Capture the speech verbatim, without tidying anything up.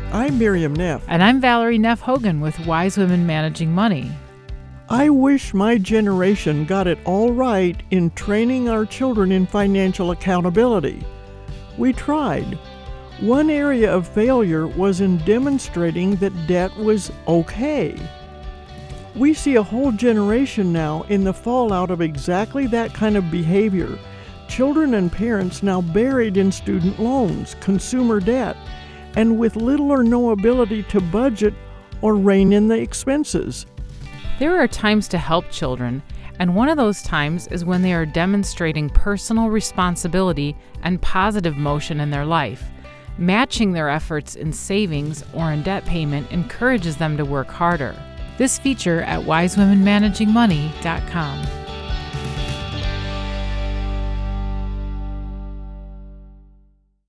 I'm Miriam Neff. And I'm Valerie Neff Hogan with Wise Women Managing Money. I wish my generation got it all right in training our children in financial accountability. We tried. One area of failure was in demonstrating that debt was okay. We see a whole generation now in the fallout of exactly that kind of behavior. Children and parents now buried in student loans, consumer debt, and with little or no ability to budget or rein in the expenses. There are times to help children, and one of those times is when they are demonstrating personal responsibility and positive motion in their life. Matching their efforts in savings or in debt payment encourages them to work harder. This feature at wise women managing money dot com.